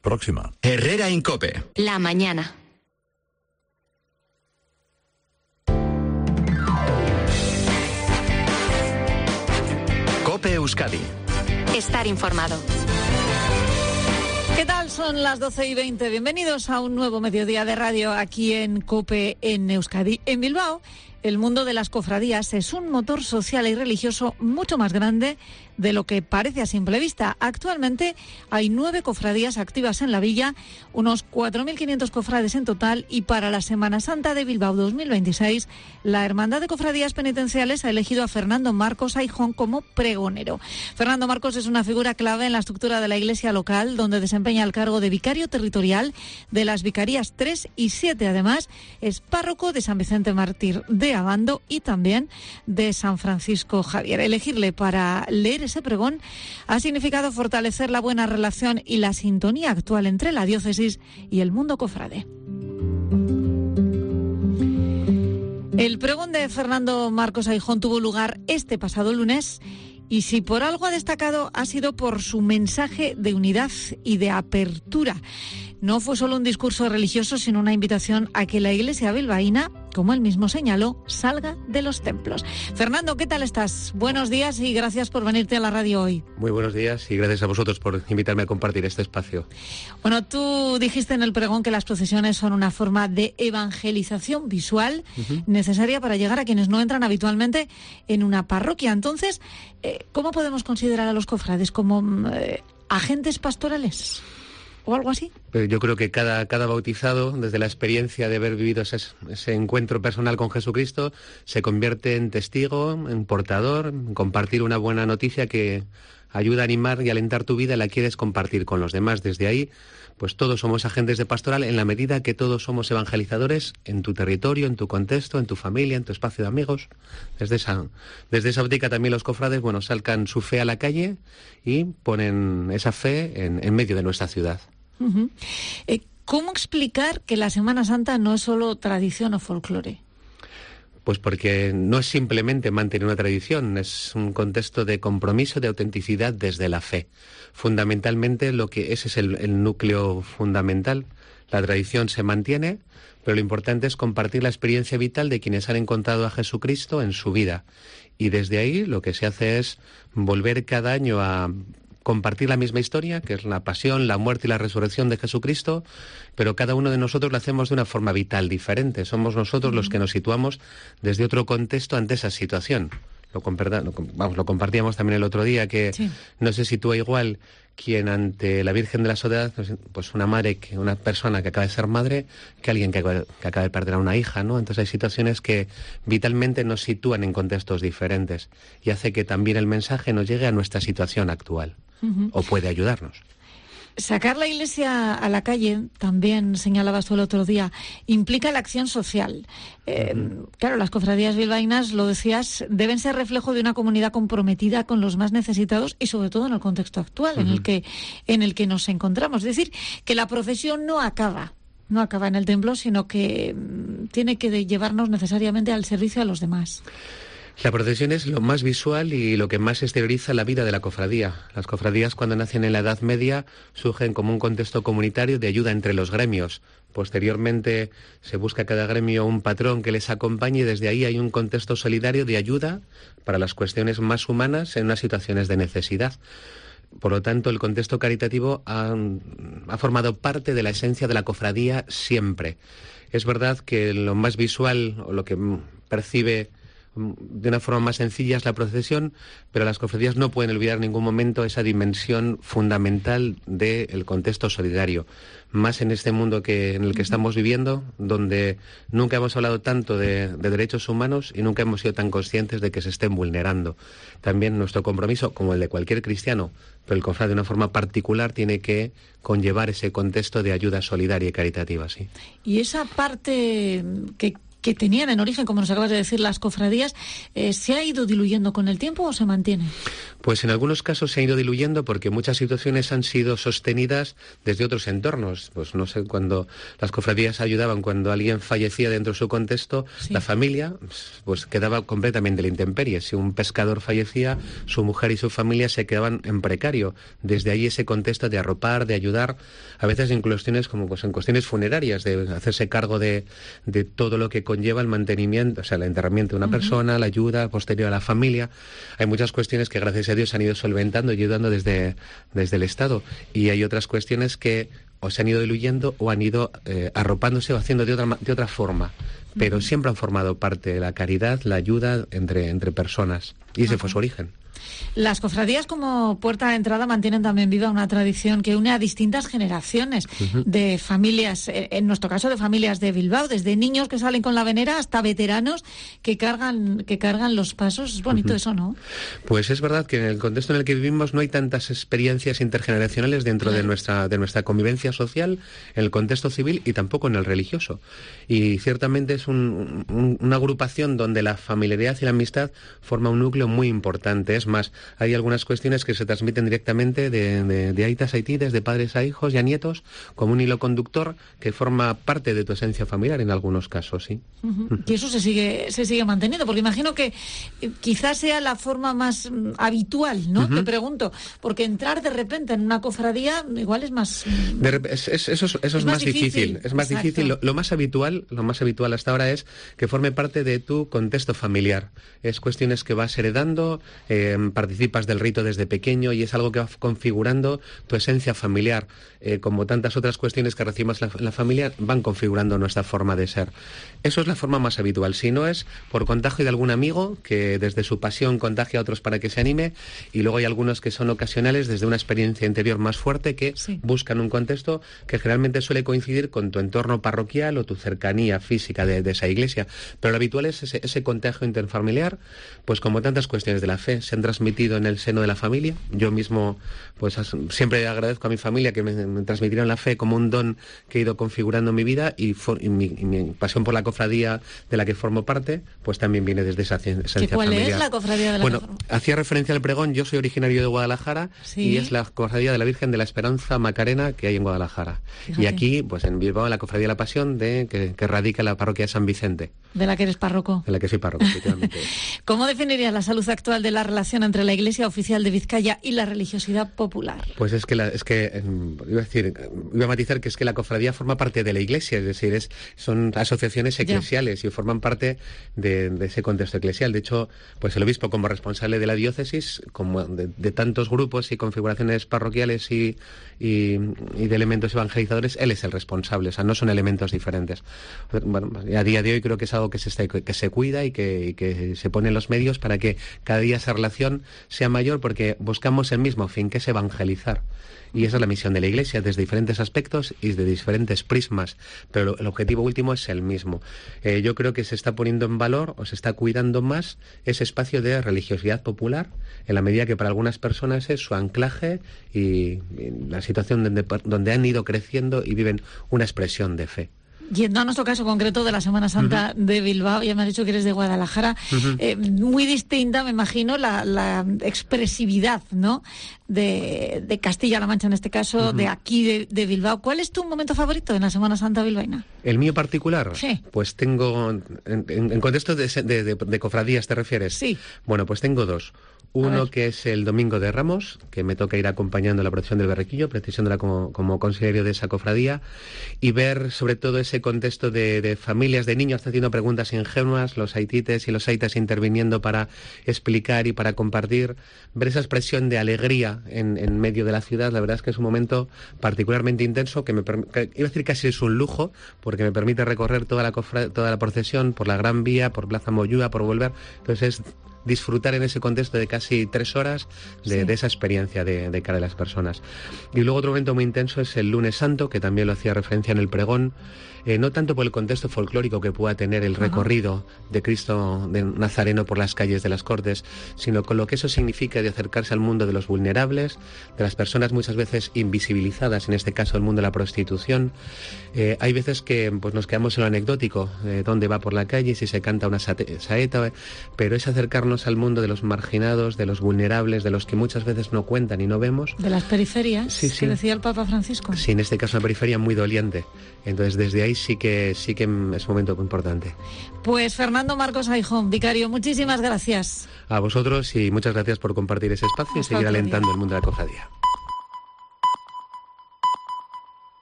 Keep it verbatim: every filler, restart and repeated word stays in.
próxima. Herrera en COPE. La mañana. COPE Euskadi. Estar informado. ¿Qué tal? Son las doce y veinte. Bienvenidos a un nuevo mediodía de radio aquí en COPE en Euskadi. En Bilbao, el mundo de las cofradías es un motor social y religioso mucho más grande de lo que parece a simple vista. Actualmente hay nueve cofradías activas en la villa, unos cuatro mil quinientos cofrades en total, y para la Semana Santa de Bilbao dos mil veintiséis, la Hermandad de Cofradías Penitenciales ha elegido a Fernando Marcos Aijón como pregonero. Fernando Marcos es una figura clave en la estructura de la iglesia local, donde desempeña el cargo de vicario territorial de las vicarías tres y siete. Además, es párroco de San Vicente Mártir de Abando y también de San Francisco Javier. Elegirle para leer ese pregón ha significado fortalecer la buena relación y la sintonía actual entre la diócesis y el mundo cofrade. El pregón de Fernando Marcos Aijón tuvo lugar este pasado lunes, y si por algo ha destacado ha sido por su mensaje de unidad y de apertura. No fue solo un discurso religioso, sino una invitación a que la iglesia bilbaína, como él mismo señaló, salga de los templos. Fernando, ¿qué tal estás? Buenos días y gracias por venirte a la radio hoy. Muy buenos días y gracias a vosotros por invitarme a compartir este espacio. Bueno, tú dijiste en el pregón que las procesiones son una forma de evangelización visual uh-huh. necesaria para llegar a quienes no entran habitualmente en una parroquia. Entonces, eh, ¿cómo podemos considerar a los cofrades? ¿Como eh, agentes pastorales o algo así? Yo creo que cada, cada bautizado, desde la experiencia de haber vivido ese, ese encuentro personal con Jesucristo, se convierte en testigo, en portador, en compartir una buena noticia que ayuda a animar y alentar tu vida y la quieres compartir con los demás. Desde ahí, pues todos somos agentes de pastoral en la medida que todos somos evangelizadores en tu territorio, en tu contexto, en tu familia, en tu espacio de amigos. Desde esa, desde esa óptica también los cofrades, bueno, sacan su fe a la calle y ponen esa fe en, en medio de nuestra ciudad. Uh-huh. Eh, ¿Cómo explicar que la Semana Santa no es solo tradición o folclore? Pues porque no es simplemente mantener una tradición, es un contexto de compromiso, de autenticidad desde la fe. Fundamentalmente, lo que ese es el, el núcleo fundamental. La tradición se mantiene, pero lo importante es compartir la experiencia vital de quienes han encontrado a Jesucristo en su vida. Y desde ahí lo que se hace es volver cada año a compartir la misma historia, que es la pasión, la muerte y la resurrección de Jesucristo, pero cada uno de nosotros lo hacemos de una forma vital diferente. Somos nosotros los que nos situamos desde otro contexto ante esa situación. Lo, lo, vamos, lo compartíamos también el otro día, que sí. No se sitúa igual quien ante la Virgen de la Soledad, pues una madre, que una persona que acaba de ser madre, que alguien que acaba, que acaba de perder a una hija, ¿no? Entonces hay situaciones que vitalmente nos sitúan en contextos diferentes y hace que también el mensaje nos llegue a nuestra situación actual. Uh-huh. O puede ayudarnos. Sacar la iglesia a la calle, también señalabas tú el otro día, implica la acción social. Eh, uh-huh. Claro, las cofradías bilbaínas, lo decías, deben ser reflejo de una comunidad comprometida con los más necesitados y sobre todo en el contexto actual uh-huh. en el que en el que nos encontramos. Es decir, que la procesión no acaba, no acaba en el templo, sino que mm, tiene que llevarnos necesariamente al servicio a los demás. La procesión es lo más visual y lo que más exterioriza la vida de la cofradía. Las cofradías, cuando nacen en la Edad Media, surgen como un contexto comunitario de ayuda entre los gremios. Posteriormente se busca cada gremio un patrón que les acompañe y desde ahí hay un contexto solidario de ayuda para las cuestiones más humanas en unas situaciones de necesidad. Por lo tanto, el contexto caritativo ha, ha formado parte de la esencia de la cofradía siempre. Es verdad que lo más visual o lo que percibe de una forma más sencilla es la procesión, pero las cofradías no pueden olvidar en ningún momento esa dimensión fundamental del contexto solidario, más en este mundo que en el que estamos viviendo, donde nunca hemos hablado tanto de, de derechos humanos y nunca hemos sido tan conscientes de que se estén vulnerando. También nuestro compromiso, como el de cualquier cristiano, pero el cofrade de una forma particular tiene que conllevar ese contexto de ayuda solidaria y caritativa, sí. Y esa parte que que tenían en origen, como nos acabas de decir, las cofradías, eh, ¿se ha ido diluyendo con el tiempo o se mantiene? Pues en algunos casos se ha ido diluyendo porque muchas situaciones han sido sostenidas desde otros entornos. Pues no sé, cuando las cofradías ayudaban, cuando alguien fallecía dentro de su contexto, sí. la familia pues quedaba completamente a la intemperie. Si un pescador fallecía, su mujer y su familia se quedaban en precario. Desde ahí ese contexto de arropar, de ayudar, a veces en cuestiones como pues en cuestiones funerarias, de hacerse cargo de, de todo lo que conlleva el mantenimiento, o sea, el enterramiento de una uh-huh. persona, la ayuda posterior a la familia. Hay muchas cuestiones que gracias a Dios se han ido solventando y ayudando desde, desde el Estado. Y hay otras cuestiones que o se han ido diluyendo o han ido eh, arropándose o haciendo de otra, de otra forma. Pero uh-huh. siempre han formado parte de la caridad, la ayuda entre, entre personas. Y ese uh-huh. fue su origen. Las cofradías como puerta de entrada mantienen también viva una tradición que une a distintas generaciones uh-huh. de familias, en nuestro caso de familias de Bilbao, desde niños que salen con la venera hasta veteranos que cargan que cargan los pasos. Es bonito uh-huh. eso, ¿no? Pues es verdad que en el contexto en el que vivimos no hay tantas experiencias intergeneracionales dentro uh-huh. de nuestra de nuestra convivencia social, en el contexto civil y tampoco en el religioso. Y ciertamente es un, un, una agrupación donde la familiaridad y la amistad forma un núcleo muy importante. Es más, hay algunas cuestiones que se transmiten directamente de, de, de aitas a aitites, de padres a hijos y a nietos, como un hilo conductor que forma parte de tu esencia familiar en algunos casos, sí. Uh-huh. Y eso se sigue se sigue manteniendo, porque imagino que eh, quizás sea la forma más mm, habitual, ¿no? Uh-huh. Te pregunto, porque entrar de repente en una cofradía igual es más... Mm, de rep- es, es, eso es, eso es, es más, más difícil. difícil. Es más Exacto. difícil. Lo, lo más habitual, lo más habitual hasta ahora es que forme parte de tu contexto familiar. Es cuestiones que vas heredando, eh, participas del rito desde pequeño y es algo que va configurando tu esencia familiar. Eh, como tantas otras cuestiones que recibimos en la, la familia, van configurando nuestra forma de ser. Eso es la forma más habitual. Si no es por contagio de algún amigo que desde su pasión contagia a otros para que se anime, y luego hay algunos que son ocasionales desde una experiencia interior más fuerte que sí. buscan un contexto que generalmente suele coincidir con tu entorno parroquial o tu cercanía física de, de esa iglesia. Pero lo habitual es ese, ese contagio interfamiliar, pues como tantas cuestiones de la fe se han transmitido en el seno de la familia. Yo mismo pues siempre agradezco a mi familia que me, me transmitieron la fe como un don que he ido configurando en mi vida, y, for, y, mi, y mi pasión por la cofradía de la que formo parte pues también viene desde esa esencia ¿Cuál familiar. ¿Cuál es la cofradía de la Bueno, que formo? Hacía referencia al pregón. Yo soy originario de Guadalajara ¿Sí? y es la cofradía de la Virgen de la Esperanza Macarena que hay en Guadalajara. Fíjate. Y aquí, pues en Bilbao, en la cofradía de la Pasión de que, que radica en la parroquia de San Vicente. De la que eres párroco. De la que soy párroco, efectivamente. ¿Cómo definirías la salud actual de la relación entre la Iglesia oficial de Vizcaya y la religiosidad popular? Pues es que, la, es que iba a decir, iba a matizar que es que la cofradía forma parte de la Iglesia, es decir, es, son asociaciones eclesiales ya. y forman parte de, de ese contexto eclesial. De hecho, pues el obispo, como responsable de la diócesis, como de, de tantos grupos y configuraciones parroquiales y, y, y de elementos evangelizadores, él es el responsable, o sea, no son elementos diferentes. Bueno, a día de hoy creo que es algo que se, está, que se cuida y que, y que se pone en los medios para que cada día esa relación sea mayor, porque buscamos el mismo fin, que es evangelizar. Y esa es la misión de la Iglesia, desde diferentes aspectos y de diferentes prismas, pero el objetivo último es el mismo. Eh, yo creo que se está poniendo en valor o se está cuidando más ese espacio de religiosidad popular, en la medida que para algunas personas es su anclaje y, y la situación donde, donde han ido creciendo y viven una expresión de fe. Yendo a nuestro caso concreto de la Semana Santa uh-huh. de Bilbao, ya me has dicho que eres de Guadalajara, uh-huh. eh, muy distinta, me imagino, la, la expresividad, ¿no?, de, de Castilla-La Mancha en este caso, uh-huh. de aquí de, de Bilbao. ¿Cuál es tu momento favorito en la Semana Santa bilbaína? ¿El mío particular? Sí. Pues tengo, en, en, en contexto de, de, de, de cofradías, ¿te refieres? Sí. Bueno, pues tengo dos. Uno que es el Domingo de Ramos, que me toca ir acompañando la procesión del Berrequillo, precisándola como, como consejero de esa cofradía, y ver sobre todo ese contexto de, de familias, de niños haciendo preguntas ingenuas, los aitites y los aitas interviniendo para explicar y para compartir, ver esa expresión de alegría en, en medio de la ciudad. La verdad es que es un momento particularmente intenso, que me que, iba a decir casi es un lujo, porque me permite recorrer toda la, cofra, toda la procesión por la Gran Vía, por Plaza Moyúa, por volver. Entonces es disfrutar en ese contexto de casi tres horas de, sí. de esa experiencia de, de cara a las personas. Y luego otro momento muy intenso es el Lunes Santo, que también lo hacía referencia en el pregón, eh, no tanto por el contexto folclórico que pueda tener el recorrido Ajá. de Cristo de Nazareno por las calles de las Cortes, sino con lo que eso significa de acercarse al mundo de los vulnerables, de las personas muchas veces invisibilizadas, en este caso el mundo de la prostitución. Eh, hay veces que pues nos quedamos en lo anecdótico, eh, dónde va por la calle, si se canta una saeta, pero es acercarnos acercarnos al mundo de los marginados, de los vulnerables, de los que muchas veces no cuentan y no vemos. De las periferias, sí, que sí. decía el Papa Francisco. Sí, en este caso una periferia muy doliente. Entonces desde ahí sí que sí que es un momento muy importante. Pues Fernando Marcos Aijón, vicario, muchísimas gracias. A vosotros y muchas gracias por compartir ese espacio Hasta y seguir otro alentando día. el mundo de la cofradía.